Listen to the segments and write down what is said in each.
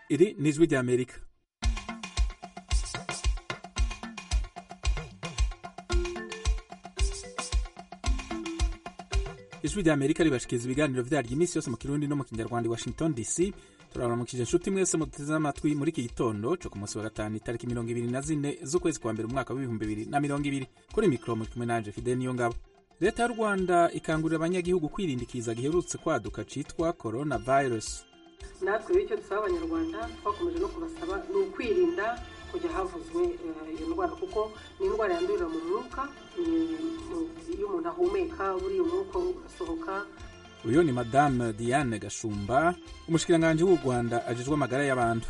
Iri ni ijwi ry'Amerika. Ijwi ry'Amerika ribashikiriza ibiganiro vyaryo iminsi yose mu Kirundi no mu Kinyarwanda i Washington DC. Turabaramukije inshuti mwese muteze amatwi muri iki gitondo cyo ku munsi wa gatanu itariki 24 z'ukwezi kwa mbere umwaka wa 2020. Kuri mikro muri kumwe nanje Fidel Niyongabo. Leta y'u Rwanda ikangurira abanyagihugu kwirindikiza giherutse kwaduka citwa coronavirus. Natwe icyo dusaba abanyarwanda twakomeje no kubasaba ni ukwirinda kujya havuzwe iyo ndwara kuko ni indwara yandurira mu mwuka, iyo umuntu ahumeka buri umwuka usohoka. Uyo ni Madame Diane Gashumba, umushikiranganje w'u Rwanda ajejwe amagara y'abantu.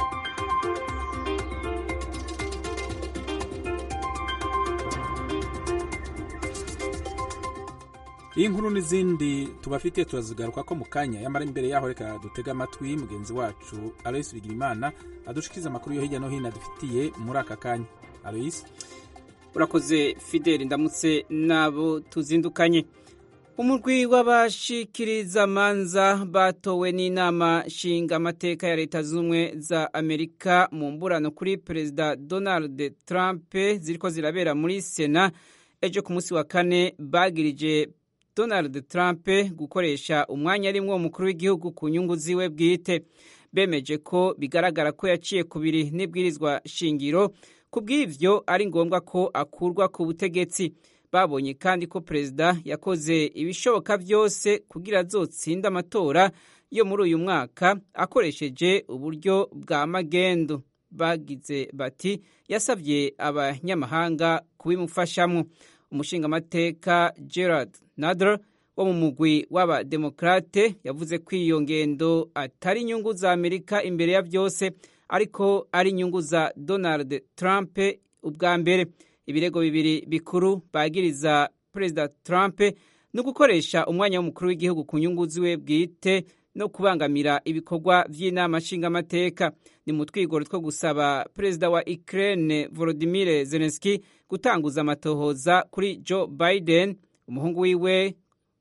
Iyi nkuru n'izindi tubafitiye turazigaruka ko mu kanya, yamara imbere yaho reka dutega amatwi mugenzi wacu Alois Bigirimana adushikiriza amakuru yo hirya no hino dufitiye muri aka kanya. Alois, urakoze Fidel, ndamutse nabo tuzindukanye. Umurwi w'abashikiriza manza batowe n'inama nshinga amateka ya Leta Zunze za Amerika mu mburano kuri Perezida Donald Trump ziriko zirabera muri Sena ejo ku munsi wa kane bagirije Donald Trump gukoresha umwanya arimwo umukuru w'igihugu ku nyungu ziwe bwite. Bemeje ko bigaragara ko yaciye kubiri n'ibwirizwa shingiro, kubw'ivyo ari ngombwa ko akurwa ku butegetsi. Babonye kandi ko perezida yakoze ibishoboka byose kugira azotsinda amatora yo muri uyu mwaka akoresheje uburyo bwa magendo. Bagize bati yasabye abanyamahanga kubimufashamwo. Umushingamateka Gerald Nadler wo mu mugwi w'abademokrate yavuze ko iyo ngendo atari inyungu za Amerika imbere ya byose, ariko ari inyungu za Donald Trump ubwa mbere. Ibirego bibiri bikuru bagiriza Perezida Trump no gukoresha umwanya w'umukuru w'igihugu ku nyungu ziwe bwite no kubangamira ibikorwa vy'inama nshingamateka. Ni mu twigoro two gusaba Perezida wa Ukraine Volodymyr Zelensky gutanguza amatohoza kuri Joe Biden, umuhungu wiwe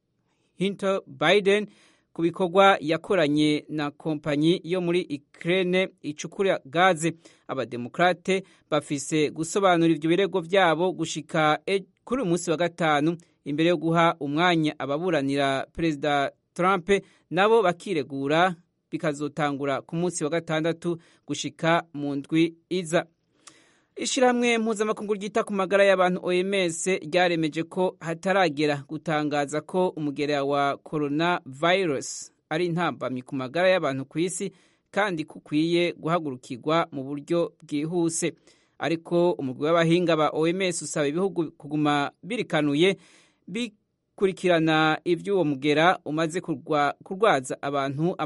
Hunter Biden, ku bikorwa yakoranye na kompanyi yo muri Ukraine icukura gaze. Abademokrate bafise gusobanura ivyo birego vyabo gushika kuri umunsi wa gatanu imbere yo guha umwanya ababuranira Perezida Trump nabo bakiregura, bikazotangura ku munsi wa gatandatu gushika mu ndwi iza. Ishirahamwe mpuzamakungu ryita ku magara y'abantu OMS ryaremeje ko hataragera gutangaza ko umugera wa coronavirus ari intambamyi ku magara y'abantu ku isi kandi kukwiye guhagurukirwa mu buryo bwihuse. Ariko umugwi w'abahinga ba OMS usaba ibihugu kuguma birikanuye bikurikirana ivy'uwo mugera umaze kurwaza abantu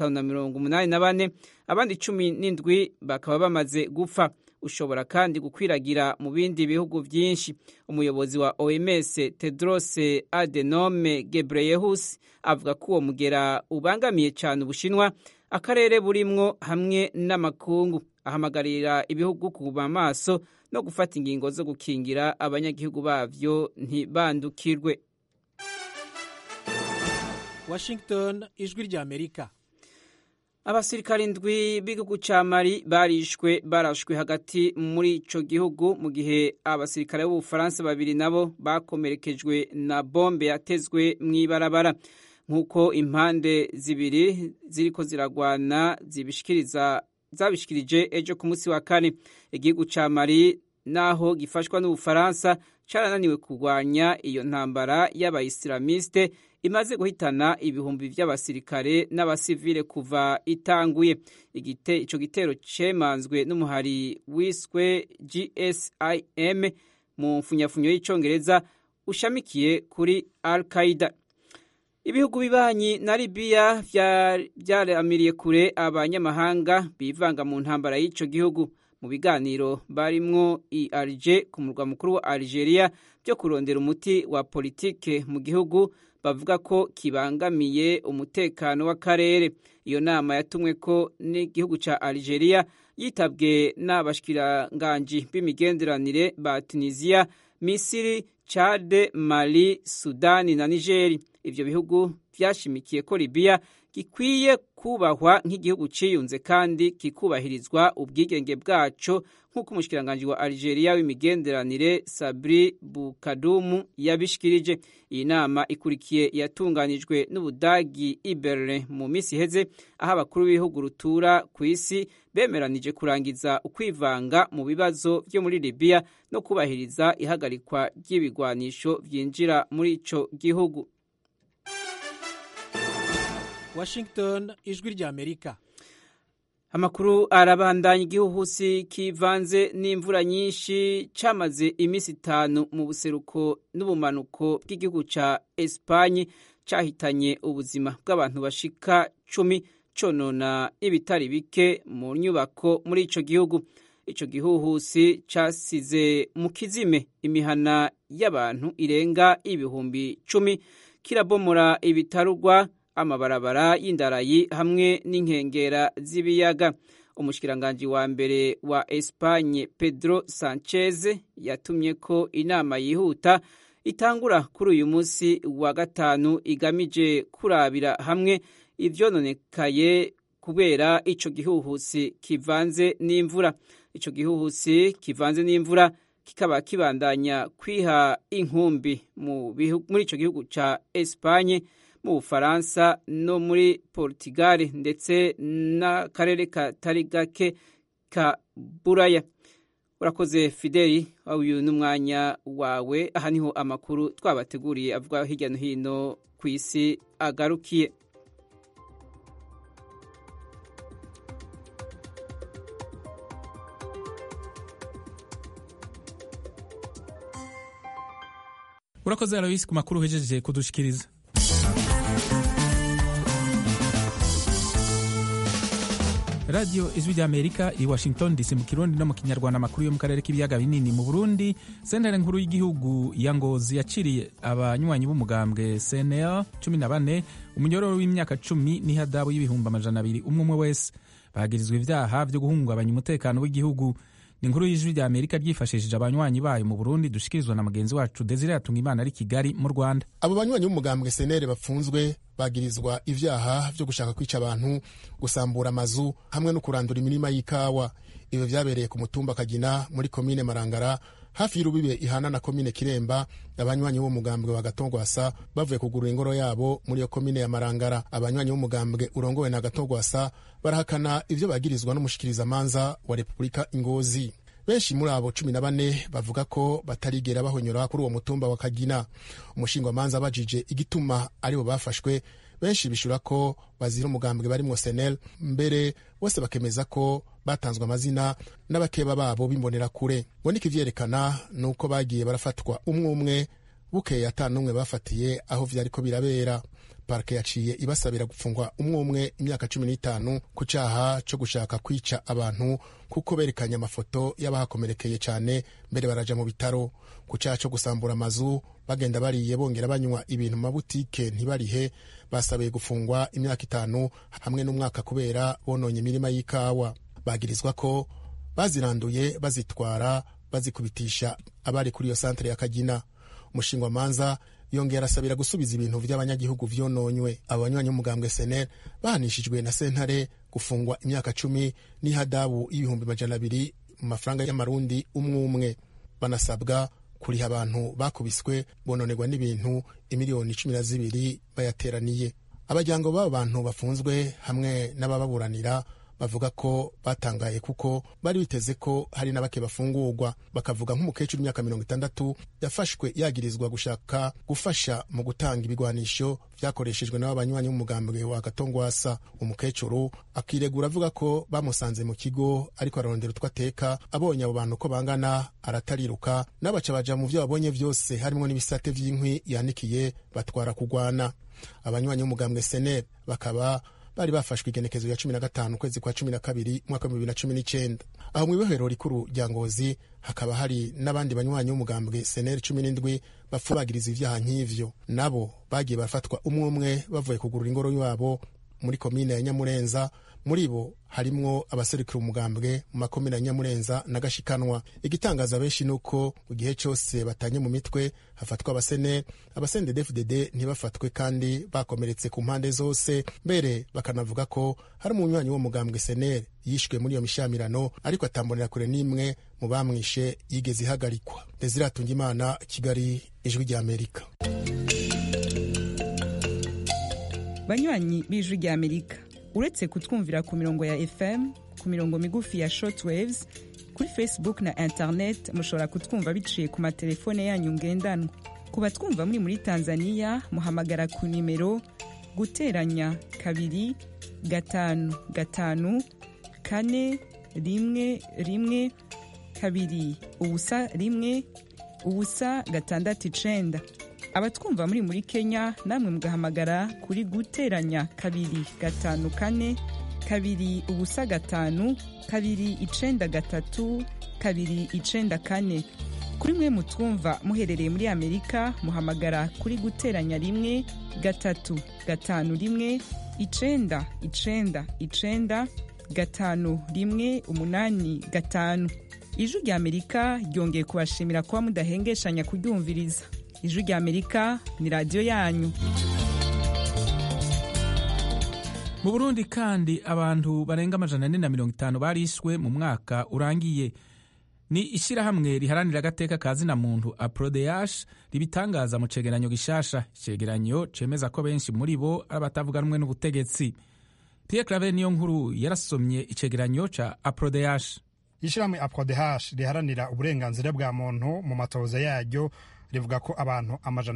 584, abandi 17 bakaba bamaze gupfa. Ushobora kandi gukwiragira mu bindi bihugu byinshi. Umuyobozi wa OMS Tedros Adhanom Ghebreyesus avuga ko uwo mugera ubangamiye cyane Ubushinwa, akarere burimwo hamwe n'amakungu. Ahamagarira ibihugu kuba maso no gufata ingingo zo gukingira abanyagihugu bavyo ntibandukirwe. Washington, ijwi ry'Amerika. Abasirikare 7 b'igihugu ca Mali barashwe hagati muri ico gihugu, mu gihe abasirikare b'Ubufaransa 2 nabo bakomerekejwe na bombe yatezwe mw'ibarabara. Nk'uko impande zibiri ziriko ziragwana zabishikirije ejo ku munsi wa kane. Igihugu ca Mali naho gifashwa n'Ubufaransa carananiwe kurwanya iyo ntambara y'abayislamiste imaze guhitana ibihumbi by'abasirikare n'abasivile kuva itanguye. Ico gitero cemanzwe n'umuhari wiswe GSIM mu mfunyafunyo y'icongereza ushamikiye kuri Al-Qaeda. Ibihugu bibanyi na Libya vyaramiriye kure abanyamahanga bivanga mu ntambara y'ico gihugu. Mu biganiro barimwo i Alger ku murwa mukuru wa Algeria byo kurondera umuti wa politike mu gihugu bavuga ko kibangamiye umutekano w'akarere. Iyo nama yatumwe ko n'igihugu ca Algeria yitabwe n'abashikiranganje b'imigenderanire ba Tunisia, Misiri, Chad, Mali, Sudani na Niger. Ivyo bihugu vyashimikiye ko Libya gikwiye kubahwa nk'igihugu ciyunze kandi kikubahirizwa ubwigenge bwaco nk'uko umushikiranganji wa Algeria w'imigenderanire Sabri Boukadoum yabishikirije. Iyi nama ikurikiye yatunganijwe n'Ubudagi i Berlin mu misi iheze, aho abakuru b'ibihugu rutura ku isi bemeranije kurangiza ukwivanga mu bibazo vyo muri Libya no kubahiriza ihagarikwa ry'ibigwanisho vyinjira muri ico gihugu. Washington, ijwi ry'Amerika. Amakuru arabandanya. Igihuhusi kivanze n'imvura nyinshi camaze imisi 5 mu buseruko n'ubumanuko bw'igihugu ca Espagne cahitanye ubuzima bw'abantu bashika 10, conona ibitari bike mu nyubako muri ico gihugu. Ico gihuhusi casize mu kizime imihana y'abantu irenga ibihumbi 10, kirabomora ibitarugwa, amabarabara y'indarayi hamwe n'inkengera z'ibiyaga. Umushikiranganji wa mbere wa Espagne Pedro Sanchez yatumye ko inama yihuta itangura kuri uyu munsi wa gatanu igamije kurabira hamwe ivyononekaye kubera ico gihuhusi kivanze n'imvura. Ico gihuhusi kivanze n'imvura kikaba kibandanya kwiha inkumbi muri ico gihugu ca Espagne, mu Bufaransa no muri Portugal ndetse n'akarere katari gake ka Buraya. Urakoze Fideli, uyu n'umwanya wawe. Aha niho amakuru twabateguriye avuga hirya no hino ku isi agarukiye. Urakoze Alois ku makuru uhejeje kudushikiriza. Radio Ijwi ry'Amerika i Washington DC mu Kirundi no mu Kinyarwanda. Amakuru yo mu karere k'ibiyaga binini mu Burundi. Sentare nkuru y'igihugu ya Ngozi yaciriye abanywanyi b'umugambwe CNL 14 umunyororo w'imyaka 10 n'ihadabu y'ibihumbi 200 umwe wese bagirizwe ivyaha vyo guhungabanya umutekano w'igihugu. Ni inkuru y'Ijwi ry'Amerika ryifashishije abanywanyi bayo mu Burundi, dushikirizwa na mugenzi wacu Desire Atungimana ari Kigali mu Rwanda. Abo banywanyi b'umugambwe CNL bapfunzwe bagirizwa ivyaha vyo gushaka kwica abantu, gusambura amazu hamwe no kurandura imirima y'ikawa. Ibi vyabereye ku mutumba Kagina muri komine Marangara hafi y'urubibe ihana na komine Kiremba. Abanywanyi b'umugambwe wa Gatongwasa bavuye kugurura ingoro yabo muri yo komine ya Marangara. Abanywanyi b'umugambwe urongowe na Gatongwasa barahakana ivyo bagirizwa n'umushikiriza manza wa Republika Ngozi. Benshi muri abo 14 bavuga ko batarigera bahonyora kuri uwo mutumba wa Kagina. Umushingwa manza bajije igituma aribo bafashwe, benshi bishura ko bazira umugambwe barimwo CNL, mbere bose bakemeza ko batanzwe amazina n'abakeba babo bimbonera kure. Ngo nikivyerekana nuko bagiye barafatwa umwe bukeye atanumwe bafatiye aho vyariko birabera. Parke yaciye ibasabira gufungwa umwe imyaka 15 ku caha co gushaka kwica abantu, kuko berekanye amafoto y'abahakomerekeye cyane, mbere baraja mu bitaro. Ku caha co gusambura amazu bagenda bariye bongera banywa ibintu mu mabutike ntibarihe, basabiye gufungwa imyaka 5 hamwe n'umwaka kubera bononye imirima y'ikawa. Bagirizwa ko baziranduye bazitwara bazikubitisha abari kuri iyo santere ya Kagina. Umushingwa manza yongera asabira gusubiza ibintu vy'abanyagihugu vyononywe. Abanywanyi b'umugambwe CNL bahanishijwe na sentare gufungwa imyaka 10 n'ihadabu y'ibihumbi 200 mu mafaranga y'amarundi umwe. Banasabwa kuriha abantu bakubiswe bononerwa n'ibintu imiliyoni 12 bayateraniye. Abajyango b'abo bantu bafunzwe hamwe n'abababuranira bavuga ko batangaye kuko bari biteze ko hari n'abake bafungurwa. Bakavuga nk'umukecuru imyaka 60 yafashwe yagirizwa gushaka gufasha mu gutanga ibigwanisho vyakoreshejwe n'abanywanyi b'umugambwe wa Gatongwasa. Umukecuru akiregura avuga ko bamusanze mu kigo ariko ararondera utwateka, abonye abo bantu ko bangana aratariruka, n'abaca baja mu vyo babonye vyose harimo n'ibisate vy'inkwi yanikiye batwara kugwana. Abanywanyi b'umugambwe CNL bakaba bari bafashwe igenekezo ya 15 kwezi kwa 12 mwaka 2019. Aho mu ibohero rikuru rya Ngozi hakaba hari n'abandi banywanyi b'umugambwe CNL 17 bapfa bagiriza ivyaha nk'ivyo. Nabo bagiye bafatwa umwe bavuye kugurura ingoro yabo muri komine ya Nyamurenza muri bo harimwo abaserukira umugambwe mu makomine ya Nyamurenza na Gashikanwa. Igitangaza benshi nuko mu gihe cyose batanye mu mitwe hafatwa abasene DFDD ntibafatwe kandi bakomeretse ku mpande zose, mbere bakanavuga ko hari umunywanyi wo mugambwe SNL yishwe muri iyo mishamirano ariko atambonera kure n'imwe mu bamwishe yigeze ihagarikwa. Desire Tungimana, Kigali, Ijwi rya Amerika. Banywanyi b'Ijwi rya Amerika, uretse kutwumvira ku mirongo ya FM, ku mirongo migufi ya shortwaves, kuri Facebook na internet mushobora kutwumva biciye ku matelefone yanyu ngendanwa. Ku batwumva muri Tanzania muhamagara ku nimero guteranya 2 5 5 4 1 1 2 ubusa 1 ubusa 6 abatwumva muri Kenya namwe mugahamagara kuri guteranya 2 5 4 2 ubusa 5 2 9 3 2 9 kuri mwe mutwumva muherereye muri Amerika muhamagara kuri guteranya 1 3 5 1 9 9 5 1 8 5. Ijwi rya Amerika ryongeye kubashimira kuba mudahengeshanya kuryumviriza. Ijwi rya Amerika ni radio yanyu. Mu Burundi kandi abantu barenga 450 barishwe mu mwaka urangiye. Ni ishirahamwe riharanira agateka ka zina muntu APRODH ribitangaza mu cegeranyo gishasha. Icegeranyo cemeza ko benshi muri bo abatavuga rumwe n'ubutegetsi. Pierre Claver niyo nkuru yarasomye icegeranyo ca APRODH. Ishirahamwe APRODH riharanira uburenganzira bwa muntu mu matoza yaryo rivuga ko abantu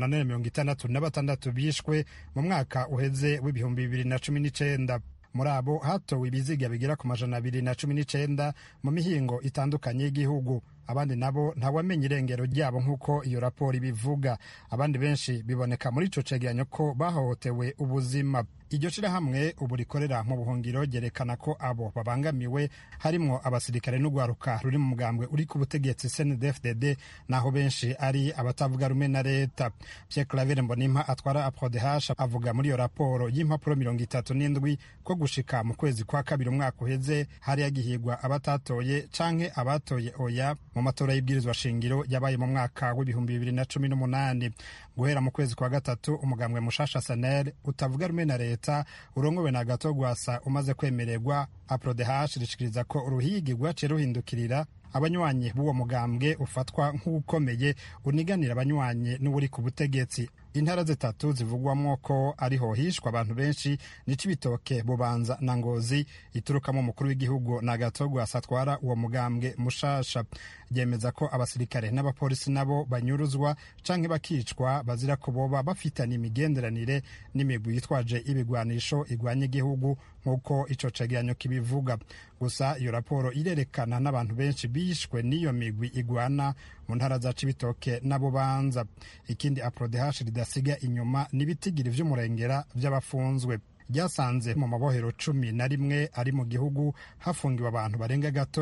466 bishwe mu mwaka uheze w'ibihumbi 2019. Muri abo hatowe ibiziga bigira ku 219 mu mihingo itandukanye y'igihugu. Abandi nabo ntawamenye irengero ryabo nk'uko iyo raporo ibivuga. Abandi benshi biboneka muri ico cegeranyo ko bahohotewe ubuzima. Iryo shirahamwe ubu rikorera mu buhungiro ryerekana ko abo babangamiwe harimwo abasirikare n'ugwaruka ruri mu mugambwe uri ku butegetsi CNDD-FDD, naho benshi ari abatavuga rumwe na leta. Pierre Claver Mbonimpa atwara APRODH avuga muri iyo raporo y'impapuro 37 ko gushika mu kwezi kwa kabiri umwaka uheze hari yagihigwa abatatoye canke abatoye oya mu matora y'ibwirizwa shingiro yabaye mu mwaka w'ibihumbi 2018. Guhera mu kwezi kwa gatatu umugambwe mushasha SNL utavuga rumwe na leta urongowe na Gatogwasa umaze kwemererwa, APRODH rishikiriza ko uruhigi rwaciye ruhindukirira abanywanyi b'uwo mugambwe ufatwa nk'ukomeye uniganira abanywanyi n'uri ku butegetsi. Intara zitatu zivugwamwo ko ariho hishwa abantu benshi ni Cibitoke, Bubanza na Ngozi, iturukamo umukuru w'igihugu na Gatogwasa atwara uwo mugambwe mushasha. Ryemeza ko abasirikare n'abapolisi nabo banyuruzwa canke bakicwa bazira ko boba bafitanye imigenderanire n'imigwi yitwaje ibigwanisho igwanya igihugu nk'uko ico cegeranyo kibivuga. Gusa iyo raporo irerekana n'abantu benshi bishwe n'iyo migwi igwana mu ntara za Cibitoke na Bubanza. Ikindi APRODH ridasiga inyuma n'ibitigiri vy'umurengera vy'abafunzwe. Ryasanze mu mabohero 11 ari mu gihugu hafungiwe abantu barenga gato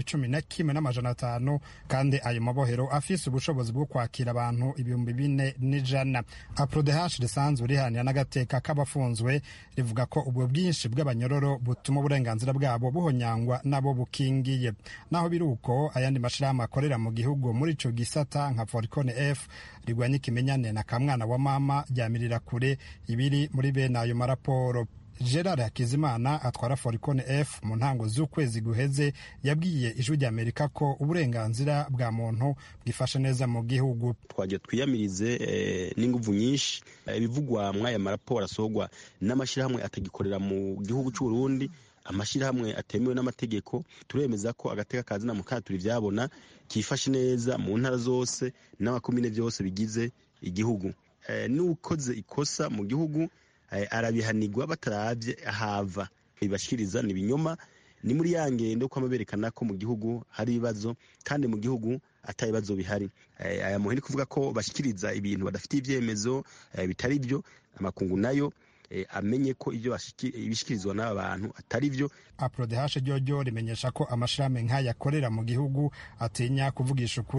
11,500 kandi ayo mabohero afise ubushobozi bwo kwakira abantu 4,100. APRODH risanzwe rihanira n'agateka k'abafunzwe rivuga ko ubwo bwinshi bw'abanyororo butuma uburenganzira bwabo buhonyangwa nabo bukingiye. Naho biruko ayandi mashirahamwe akorera mu gihugu muri ico gisata nka Foricone F rigwanya ikimenyane na kamwana wa mama ryamirira kure ibiri muri bene ayo maraporo. Gerard Hakizimana atwara Foricone F mu ntango z'ukwezi guheze yabwiye Ijwi rya Amerika ko uburenganzira bwa muntu bwifashe neza mu gihugu. Twaje twiyamirize n'inguvu nyinshi ibivugwa mwaya maraporo asogwa n'amashirahamwe atagikorera mu gihugu cy'u Burundi, amashirahamwe atemewe n'amategeko. Turemeza ko agateka kazina mu katuri vyabona kifashe neza mu ntara zose n'abakomine byose bigize igihugu. N'ukoze ikosa mu gihugu arabihanirwa bataravye ahava. Ibashikiriza ni binyoma, ni muri yangendo ko amaberekana ko mu gihugu hari ibibazo kandi mu gihugu atari ibibazo bihari. Aya muhini kuvuga ko bashikiriza ibintu badafite ivyemezo bitari byo, amakungu nayo amenye ko ibyo ibishikirizwa n'aba bantu atari byo. APRODH ryo rimenyesha ko amashirahamwe nk'aya akorera mu gihugu atinya kuvugisha ukuri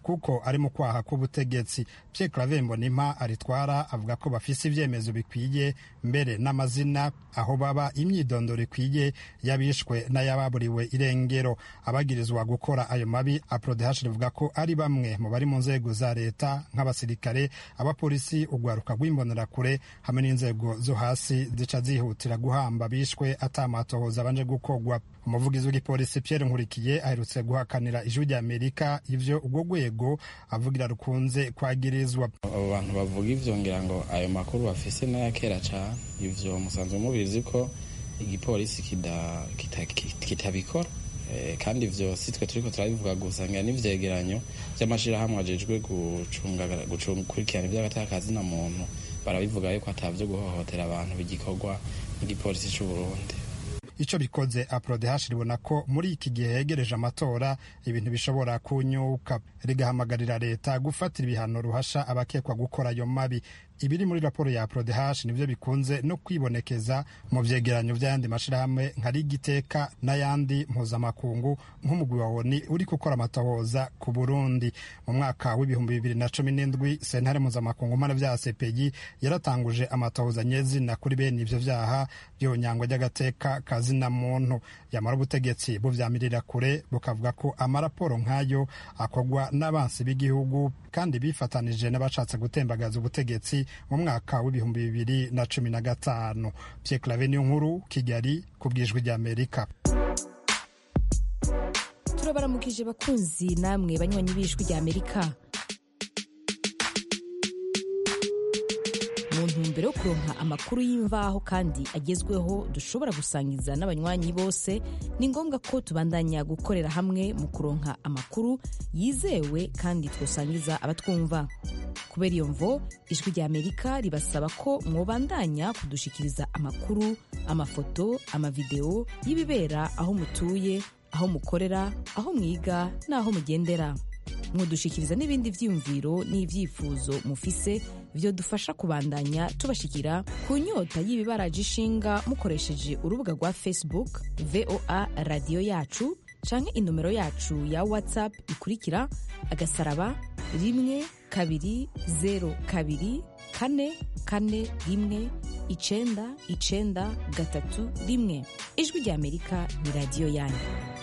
kuko ari mu kwaha k'ubutegetsi. Pierre Claver Mbonimpa aritwara avuga ko bafise ivyemezo bikwiye mbere n'amazina aho baba, imyidondoro ikwiye y'abishwe n'ayababuriwe irengero. Abagirizwa gukora ayo mabi APRODH rivuga ko ari bamwe mu bari mu nzego za leta nk'abasirikare, abapolisi, urwaruka rw'imbonerakure hamwe n'inzego zo hasi zica zihutira guhamba bishwe atamatohoza abanje gukorwa. Umuvugizi w'igipolisi Pierre Nkurikiye aherutse guhakanira Ijwi ry'Amerika ivyo urwo rwego avugira rukunze kwagirizwa. Abo bantu bavuga ivyo ngira ngo ayo makuru bafise n'aya kera cane, ivyo musanzwe mubizi ko igipolisi kitabikora, kandi ivyo si twe turiko turabivuga gusa, ngira n'ivyegeranyo vy'amashirahamwe ajejwe gukurikirana ivy'agatakazi na muntu barabivuga yuko atavyo guhohotera abantu bigikorwa n'igipolisi c'u Burundi. Ico bikoze APRODH ribona ko muri iki gihe yegereje amatora ibintu bishobora kunyuka, rigahamagarira leta gufatira ibihano ruhasha abakekwa gukora ayo mabi. Ibiri muri raporo ya APRODH nivyo bikunze no kwibonekeza mu vyegeranyo vy'ayandi mashirahamwe nka Ligiteka n'ayandi mpuzamakungu nk'umugwi wa ONU uri gukora amatohoza ku Burundi. Mu mwaka w'2017 sentare mpuzamakungu mpanavyaha CPI yaratanguje amatohoza nyezina kuri bene ivyo vyaha vy'onyangwa ry'agateka kazina muntu. Yamara ubutegetsi buvyamirira kure bukavuga ko amaraporo nk'ayo akorwa n'abansi b'igihugu kandi bifatanije n'abashatse gutembagaza ubutegetsi mu mwaka w'2015. Pierre Claver Nkuru, Kigali, ku bw'Ijwi ry'Amerika. Turabaramukije bakunzi namwe banywanyi b'Ijwi ry'Amerika. Mu ntumbero yo kuronka amakuru y'imvaho kandi agezweho dushobora gusangiza n'abanywanyi bose, ni ngombwa ko tubandanya gukorera hamwe mu kuronka amakuru yizewe kandi twosangiza abatwumva. Kubera iyo mvo, Ijwi ry'Amerika ribasaba ko mwobandanya kudushikiriza amakuru, amafoto, amavideo y'ibibera aho mutuye, aho mukorera, aho mwiga n'aho mugendera. Mwodushikiriza n'ibindi vyiyumviro n'ivyifuzo mufise vyo dufasha kubandanya tubashikira ku nyota y'ibibaraje ishinga mukoresheje urubuga rwa Facebook VOA Radio Yacu canke inomero yacu ya WhatsApp ikurikira *12024419931. Ijwi ry'Amerika ni radio yanyu.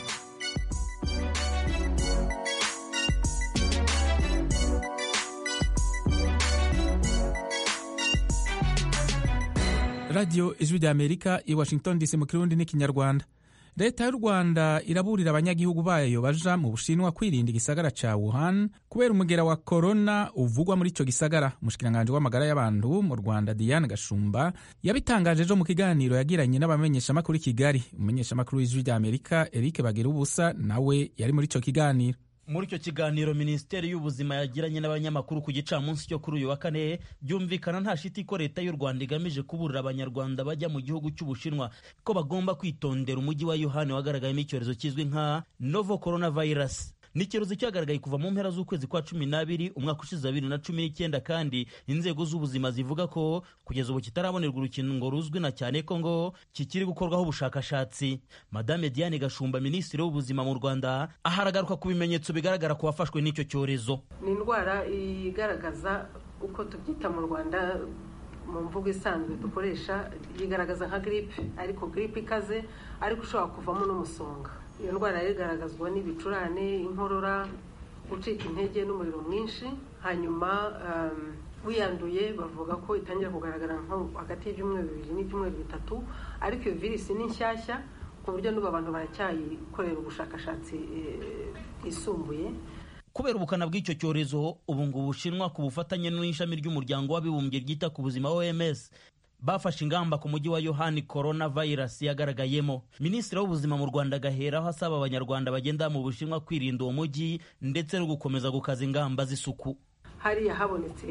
Radio Ijwi ry'Amerika i Washington DC mu Kirundi n'ikinyarwanda. Leta y'u Rwanda iraburira abanyagihugu bayo baja mu Bushinwa kwirinda igisagara ca Wuhan kubera umugera wa corona uvugwa muri ico gisagara. Umushikiranganje w'amagara y'abantu mu Rwanda Diane Gashumba yabitangaje ejo mu kiganiro yagiranye n'abamenyeshamakuru i Kigali. Umumenyeshamakuru w'Ijwi ry'Amerika Eric Bagirubusa nawe yari muri ico kiganiro. Muri icyo kiganiro Minisiteri y'Ubuzima yagiranye n'abanyamakuru ku gicamunsi cyo kuri uyu wa kane, byumvikana nta shiti ko Leta y'u Rwanda igamije kuburira abanyarwanda bajya mu gihugu cy'Ubushinwa ko bagomba kwitondera umujyi wa Wuhan wagaragayemo icyorezo kizwi nka novel coronavirus. Ni icyorezo cyagaragaye kuva mu mpera z'ukwezi kwa 12 umwaka ushize 2019, kandi inzego z'ubuzima zivuga ko kugeza ubu kitarabonerwa urukingo ruzwi na cyane ko ngo kikiri gukorwaho ubushakashatsi. Madame Diane Gashumba, Minisitiri w'Ubuzima mu Rwanda, aharagaruka ku bimenyetso bigaragara ku bafashwe n'icyo cyorezo. Ni indwara igaragaza uko tubyita mu Rwanda mu mvugo isanzwe dukoresha, yigaragaza nka grippe, ariko grippe ikaze, ariko ushobora kuvamo n'umusonga. Iyo ndwara igaragazwa n'ibicurane, inkorora, gucika intege n'umuriro mwinshi. Hanyuma wiyanduye bavuga ko itangira kugaragara nko hagati y'ibyumweru 2 n'ibyumweru 3, ariko iyo virusi ni nshyashya ku buryo n'ubu abantu baracyayikorera ubushakashatsi bwisumbuye. Kubera ubukana bw'icyo cyorezo, ubu ngubu Ubushinwa ku bufatanye n'ishami ry'umuryango w'abibumbye ryita ku buzima OMS bafashe ingamba ku mujyi wa Wuhan coronavirus yagaragayemo. Minisitiri w'Ubuzima mu Rwanda agaheraho asaba abanyarwanda bagenda mu Bushinwa kwirinda uwo mujyi ndetse no gukomeza gukaza ingamba z'isuku. Hariya habonetse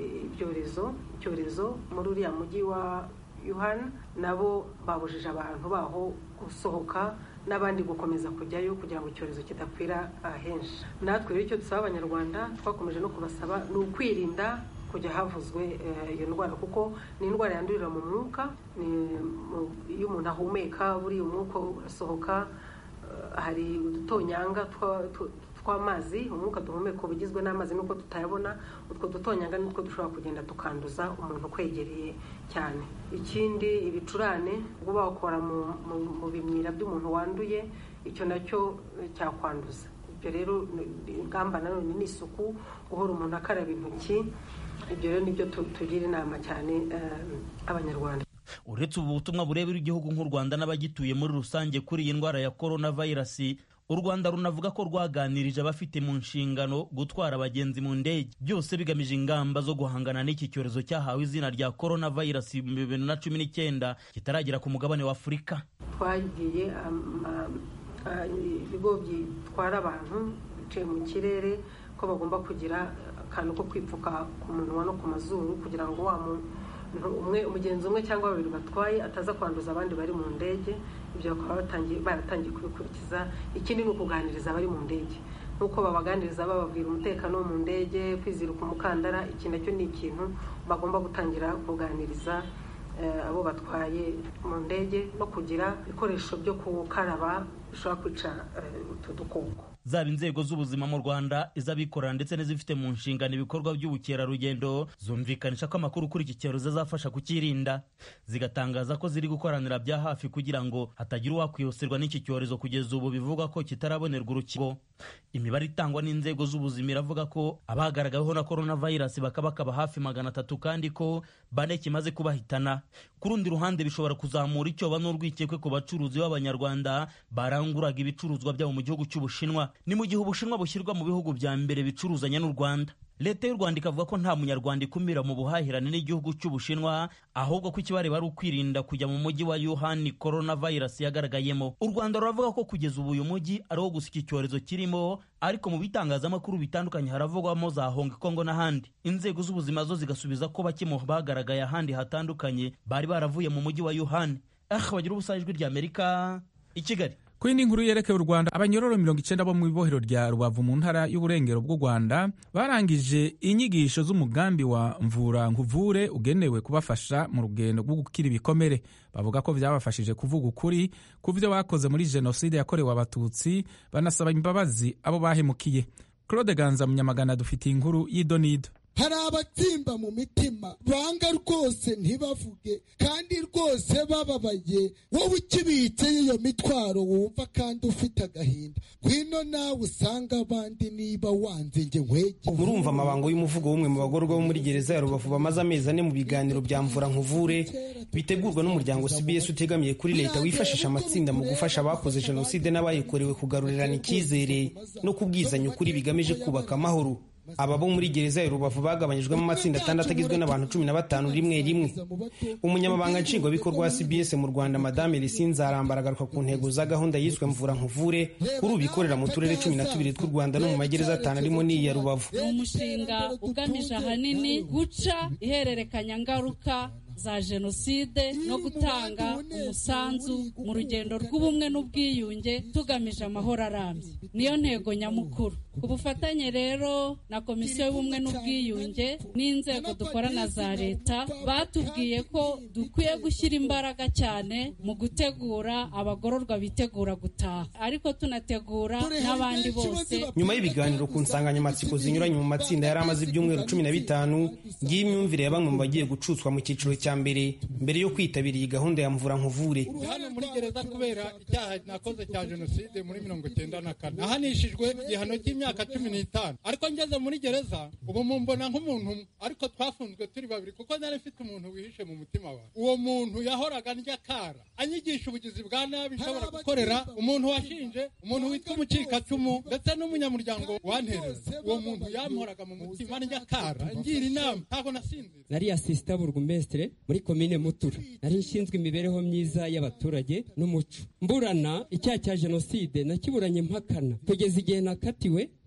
icyorezo muri uriya mujyi wa Wuhan, nabo babujije abantu baho gusohoka n'abandi gukomeza kujyayo kugira ngo icyorezo kidakwira henshi. Natwe rero icyo dusaba abanyarwanda, twakomeje no kubasaba, ni ukwirinda kujya havuzwe iyo ndwara, kuko ni indwara yandurira mu mwuka. Iyo umuntu ahumeka buriya umwuka urasohoka, hari udutonyanga tw'amazi, umwuka duhumeka ugizwe n'amazi nuko tutayabona, utwo dutonyanga nitwo dushobora kugenda tukanduza umuntu kwegereye cyane. Ikindi ibicurane ubwo bawukora mu bimyira by'umuntu wanduye, icyo nacyo cyakwanduza. Ibyo rero ingamba nanone ni isuku, guhora umuntu akaraba intoki. Ibyo rero nibyo tugira inama cyane abanyarwanda. Uretse ubu butumwa burebera igihugu nk'u Rwanda n'abagituye muri rusange kuri iyi ndwara ya coronavirus, u Rwanda runavuga ko rwaganirije abafite mu nshingano gutwara abagenzi mu ndege, byose bigamije ingamba zo guhangana n'iki cyorezo cyahawe izina rya coronavirus mu 2019 kitaragera ku mugabane wa Afurika. Twagiye ibigo bitwara abantu bicaye mu kirere ko bagomba kugira akantu ko kwipfuka ku munwa no ku mazuru kugira ngo umugenzi umwe cyangwa babiri batwaye ataza kwanduza abandi bari mu ndege. Ibyo bakaba baratangiye kubikurikiza. Ikindi ni ukuganiriza abari mu ndege, nk'uko babaganiriza bababwira umutekano wo mu ndege, kwizirika umukandara. Iki nacyo ni ikintu bagomba gutangira kuganiriza abo batwaye mu ndege, no kugira ibikoresho byo gukaraba bishobora kwica utu dukoko. Zaba inzego z'ubuzima mu Rwanda, iz'abikorera ndetse n'izifite mu nshingano ibikorwa by'ubukerarugendo zumvikanisha ko amakuru kuri iki cyorezo azafasha kukirinda, zigatangaza ko ziri gukoranira bya hafi kugira ngo hatagira uwakwibasirwa n'iki cyorezo. Kugeza ubu bivuga ko kitarabonerwa urukingo. Imibare itangwa n'inzego z'ubuzima iravuga ko abagaragaweho na coronavirus bakaba hafi 300 kandi ko 4 kimaze kubahitana. Ku rundi ruhande bishobora kuzamura icyoba n'urwikekwe ku bacuruzi b'Abanyarwanda baranguraga ibicuruzwa byabo mu gihugu cy'Ubushinwa. Ni mu gihe Ubushinwa bushyirwa mu bihugu bya mbere bicuruzanya n'u Rwanda. Leta y'u Rwanda ikavuga ko nta munyarwanda ikumira mu buhahirane n'igihugu cy'Ubushinwa, ahubwo ko ikibareba ari ukwirinda kujya mu mujyi wa Wuhan coronavirus yagaragayemo. U Rwanda ruravuga ko kugeza ubu uyu mujyi ari wo gusa iki cyorezo kirimo, ariko mu bitangazamakuru bitandukanye haravugwamo za Hong Kong n'ahandi. Inzego z'ubuzima zo zigasubiza ko bake mu bagaragaye ahandi hatandukanye bari baravuye mu mujyi wa Wuhan. Bagira ubusa ijwi rya Amerika i Kigali. Ku yindi nkuru yerekeye u Rwanda, abanyororo 90 bo mu ibohero rya Rubavu mu ntara y'uburengero bw'u Rwanda barangije inyigisho z'umugambi wa Mvura Nkuvure ugenewe kubafasha mu rugendo rwo gukira ibikomere. Bavuga ko byabafashije kuvuga ukuri ku byo bakoze muri jenoside yakorewe Abatutsi, banasaba imbabazi abo bahemukiye. Claude Ganza Munyamagana dufitiye inkuru y'idonido. Hari abatsimba mu mitima banga rwose ntibavuge kandi rwose bababaye. Wowe ukibitse iyo mitwaro wumva kandi ufite agahinda, gwino nawe usanga abandi niba wanze nge nkwege. Murumva amabango y'umuvugo w'umwe mu bagororwa bo muri gereza ya Rubavu bamaze amezi 4 mu biganiro bya Mvura Nkuvure bitegurwa n'umuryango CBS utegamiye kuri leta wifashisha amatsinda mu gufasha abakoze jenoside n'abayikorewe kugarurirana icyizere no kubwizanya ukuri bigamije kubaka amahoro. Aba bo muri gereza ya Rubavu bagabanyijwemo amatsinda 6 agizwe n'abantu 15 rimwe. Umunyamabanga nshingwabikorwa wa CBS mu Rwanda Madame Lisinza aragaruka ku ntego za gahunda yiswe Mvura Nkuvure kuri ubikorera mu turere 12 tw'u Rwanda no mu magereza 5 arimo n'iya Rubavu. Umushinga ugamije ahanini guca ihererekanya ngaruka za jenoside no gutanga umusanzu mu rugendo rw'ubumwe n'ubwiyunge tugamije amahoro arambye. Niyo ntego nyamukuru. Ku bufatanye rero na Komisiyo y'Ubumwe n'Ubwiyunge n'inzego dukorana za leta batubwiye ko dukwiye gushyira imbaraga cyane mu gutegura abagororwa bitegura gutaha, ariko tunategura n'abandi bose. Nyuma y'ibiganiro ku nsanganyamatsiko zinyuranye mu matsinda yari amaze ibyumweru 15, ngiye imyumvire ya bamwe mu bagiye gucutswa mu cyiciro cya mbere yo kwitabira iyi gahunda ya Mvura Nkuvure. Hano muri gereza kubera icyaha nakoze cya jenoside muri 1994 ahanishijwe igihano cy'imyaka 15, ariko ngeze muri gereza ubu mumbona nk'umuntu, ariko twafunzwe turi babiri kuko nari mfite umuntu wihishe mu mutima wawe. Uwo muntu yahoraga ndya kara anyigisha ubugizi bwa nabi nshobora gukorera umuntu washinje, umuntu witwa umucikacumu ndetse n'umunyamuryango wantereza. Uwo muntu yamhoraga mu mutima ndya kara ngira inama, ntabwo nasinzira. Nari assistant burugumestre muri komine Mutura, nari nshinzwe imibereho myiza y'abaturage n'umuco. Mburana icyaha cya jenoside nakiburanye mpakana kugeza igihe nakatiwe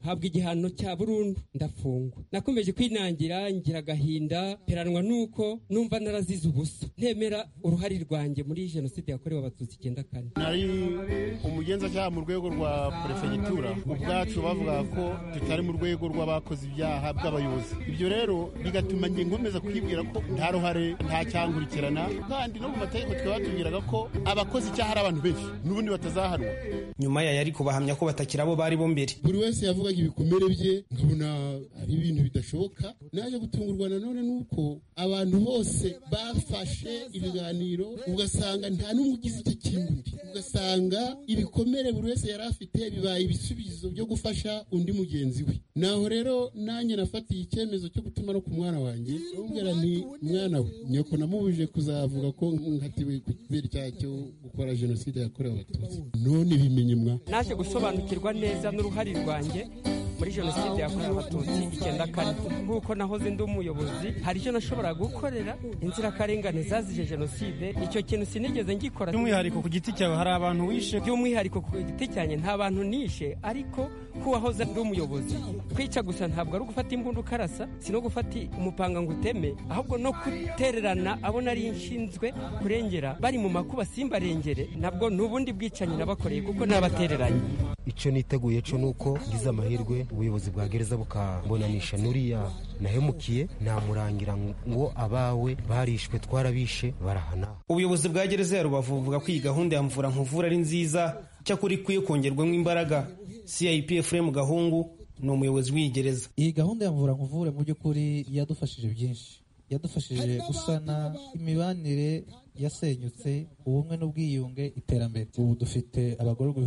habwa igihano cya burundu ndafungwa. Nakomeje kwinangira ngira agahinda peranwa nuko numva narazize ubusa ntemera uruhari rwanjye muri jenoside yakorewe abatutsi 94. Nari umugenzacyaha mu rwego rwa perefegitura ubwacu bavuga ko tutari mu rwego rw'abakoze ibyaha bw'abayobozi. Ibyo rero bigatuma nge nkomeza kwibwira ko nta ruhare nta cyankurikirana, kandi no mu mategeko twaba tubwiraga ko abakoze icyaha ari abantu benshi n'ubundi batazahanwa. Nyuma ya yari kubahamya ko batakira abo bari bo mbere. Buri wese yavugaga ibikomere bye nkabona ari ibintu bidashoboka. Naje gutungurwa nanone nuko abantu bose bafashe ibiganiro ugasanga nta n'umwe ugize icyo kintu, ugasanga ibikomere buri wese yari afite bibaye ibisubizo byo gufasha undi mugenzi we. Naho rero nanjye nafatiye icyemezo cyo gutuma no ku mwana wanjye ubwira nti mwana we nyoko namubuje kuzavuga ko nkatiwe kubera icyaha cyo gukora jenoside yakorewe abatutsi. None bimenye mwa naje gusobanukirwa neza n'uruhari rwanjye muri jenoside yakorewe abatutsi 94. Nk'uko nahoze ndi umuyobozi hari icyo nashobora gukorera inzirakarengane zazije jenoside, icyo kintu sinigeze ngikora. By'umwihariko ku giti cyawe hari abantu wishe? By'umwihariko ku giti cyanjye nta bantu nishe, ariko kuwahoze ndi umuyobozi kwica gusa ntabwo ari ugufata imbunda ukarasa, si no gufata umupanga ngo uteme, ahubwo no gutererana abo nari nshinzwe kurengera bari mu makuba simbarengere, nabwo n'ubundi bwicanyi nabakoreye kuko nabatereranye. Icyo niteguye cyo nuko ngize amahirwe ubuyobozi bwa gereza bukambonanisha nuriya nahemukiye, namurangira ngo abawe barishwe twarabishe barahana. Ubuyobozi bwa gereza ya Rubavu buvuga ko iyi gahunda ya mvura nkuvura ari nziza, cyakora ikwiye kongerwamo imbaraga. CIP Ephraim Gahungu ni umuyobozi w'iyi gereza. Iyi gahunda ya mvura nkuvure mu by'ukuri yadufashije byinshi, yadufashije gusana imibanire yasenyutse, ubumwe n'ubwiyunge, iterambere. Ubu dufite abagororwa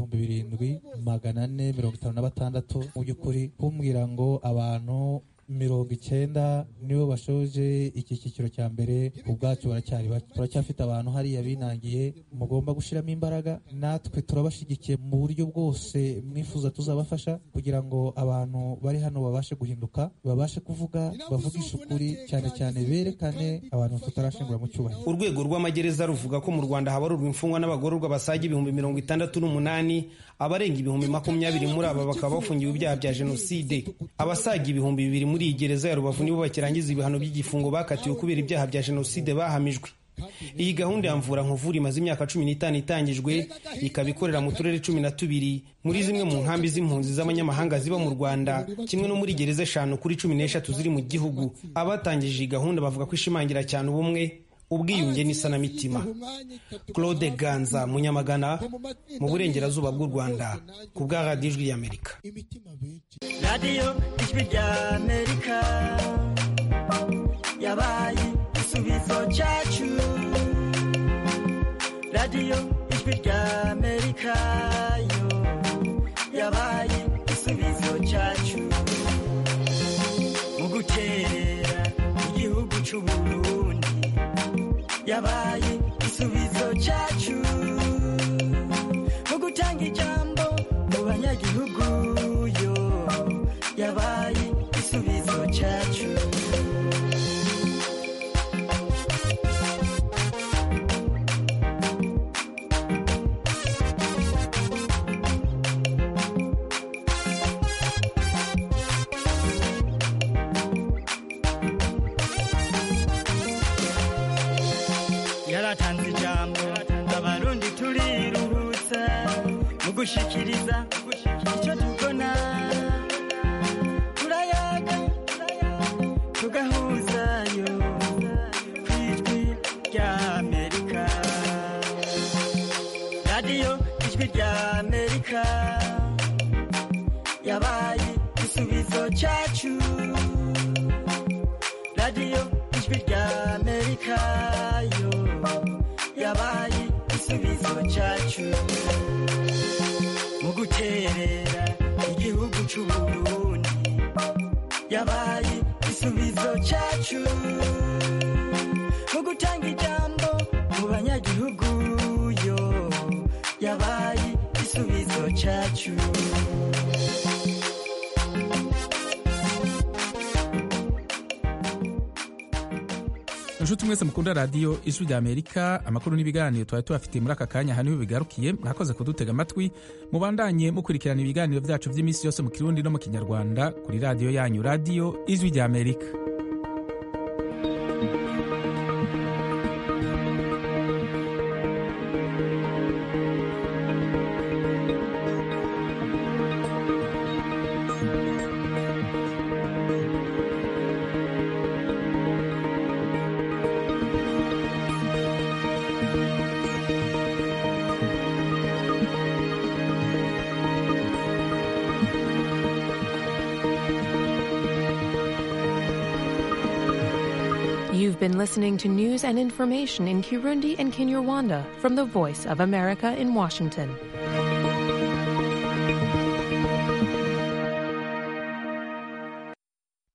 7,456 mu by'ukuri kumbwira ngo abantu 90 nibo bashoje iki cyiciro cya mbere. Ubwacu baracyari bake, turacyafite abantu hariya binangiye, mugomba gushiramo imbaraga. Natwe turabashigikiye mu buryo bwose mwifuza tuzabafasha kugira ngo abantu bari hano babashe guhinduka, babashe kuvuga, bavugisha ukuri, cyane cyane berekane abantu tutarashingura mu cyubahiro. Urwego rw'amagereza ruvuga ko mu Rwanda habarurwa imfungwa n'abagororwa basaga 68,000, abarenga 20,000 muri aba bakaba bafungiwe ibyaha bya jenoside. Abasaga 2,000 muri iyi gereza ya Rubavu nibo bakirangiza ibihano by'igifungo bakatiwe kubera ibyaha bya jenoside bahamijwe. Iyi gahunda ya mvura nkuvura imaze imyaka 15 itangijwe, ikaba ikorera mu turere 12 muri zimwe mu nkambi z'impunzi z'abanyamahanga ziba mu Rwanda, kimwe no muri gereza 5 kuri 13 ziri mu gihugu. Abatangije iyi gahunda bavuga ko ishimangira cyane ubumwe, ubwiyunge n'isanamitima. Claude Ganza, Munyamagana, mu burengerazuba bw'u Rwanda, ku bwa Radio Ijwi ry'Amerika. Radio Ijwi ry'Amerika yabaye igisubizo cyacu. Radio Ijwi ry'Amerika yo yabaye igisubizo cyacu mu guterera igihugu cy'u Burundi, yabaye igisubizo cyacu mu gutanga ijambo mu banyagihugu yo yabaye igisubizo cyacu. Yaratanze ijambo abarundi turiruhutsa mu gushikiriza icyo tubona, turayaga tugahuzayo ku Ijwi ry'Amerika. Radio Ijwi ry'Amerika yabaye igisubizo cyacu. Radio Ijwi ry'Amerika yo yabaye igisubizo cyacu mu guterera igihugu cy'u Burundi, yabaye igisubizo cyacu mu gutanga ijambo mu banyagihugu yo yabaye igisubizo cyacu. inshuti mwese mukunda radiyo ijwi rya amerika, amakuru n'ibiganiro twari tubafitiye muri aka kanya haniho bigarukiye. mwakoze kudutega amatwi, mubandanye mukurikirana ibiganiro byacu by'iminsi yose mu kirundi no mu kinyarwanda kuri radiyo yanyu, radiyo ijwi rya amerika. You've been listening to news and information in Kirundi and Kinyarwanda from the Voice of America in Washington.